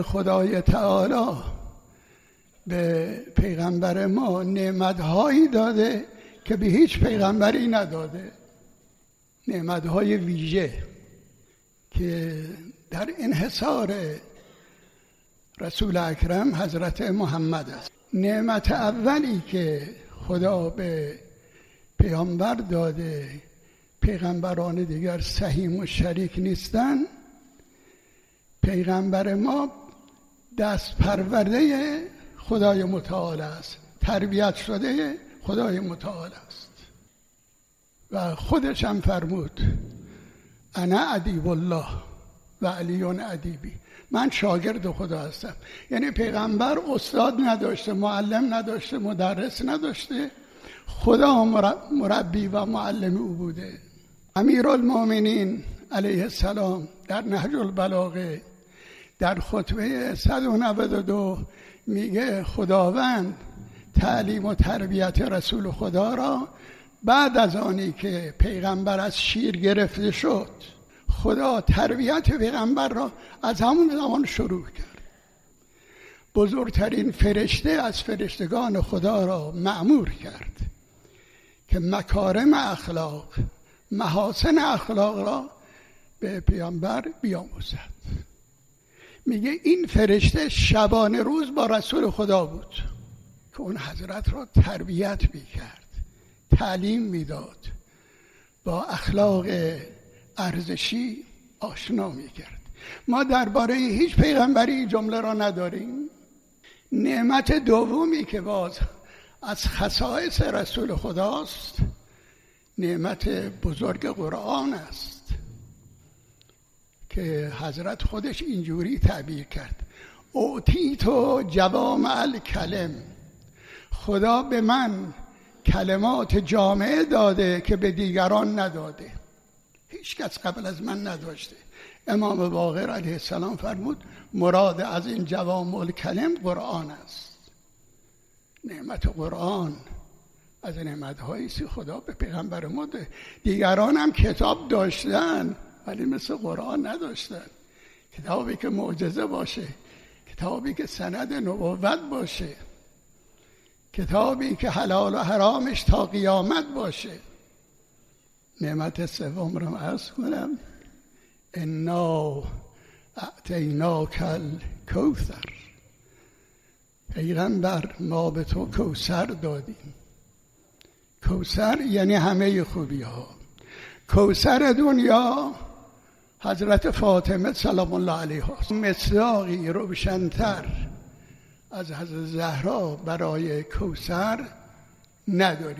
خدای تعالی به پیغمبر ما نعمت‌هایی داده که به هیچ پیغمبری نداده، نعمت‌های ویژه که در انحصار رسول اکرم حضرت محمد است. نعمت اولی که خدا به پیامبر داده، پیغمبران دیگر سهیم و شریک نیستن، پیغمبر ما دست پرورده خدای متعال است، تربیت شده خدای متعال است و خودش هم فرمود انا ادیب الله و علی ادیبی، من شاگرد خدا هستم. یعنی پیغمبر استاد نداشته، معلم نداشته، مدرس نداشته، خدا مربی و معلم او بوده. امیرالمومنین علیه السلام در نهج البلاغه در خطبه 192 میگه خداوند تعلیم و تربیت رسول خدا را بعد از آنی که پیغمبر از شیر گرفته شد، خدا تربیت پیغمبر را از همون زمان شروع کرد. بزرگترین فرشته از فرشتگان خدا را مأمور کرد که مکارم اخلاق، محاسن اخلاق را به پیامبر بیاموزد. میگه این فرشته شبانه روز با رسول خدا بود که اون حضرت را تربیت میکرد، تعلیم میداد، با اخلاق ارزشی آشنا میکرد. ما درباره هیچ پیغمبری این جمله را نداریم. نعمت دومی که باز از خصائص رسول خداست، نعمت بزرگ قرآن است که حضرت خودش اینجوری تعبیر کرد: اعطیت جوامع الکلم، خدا به من کلمات جامعه داده که به دیگران نداده، هیچ کس قبل از من نداشته. امام باقر علیه السلام فرمود مراد از این جوامع الکلم قرآن است. نعمت قرآن از نعمت‌هایی است خدا به پیغمبر ما ده. دیگران هم کتاب داشتن ولی مثل قرآن نداشتن. کتابی که معجزه باشه، کتابی که سند نبوت باشه، کتابی که حلال و حرامش تا قیامت باشه. نعمت سوم رو عرض کنم: انا اعطیناک الکوثر، پیغمبر ما به تو کوثر دادیم. کوثر یعنی همه خوبی ها. کوثر دنیا حضرت فاطمه سلام الله علیها، مصداقی روشن‌تر از حضرت زهرا برای کوثر نداریم.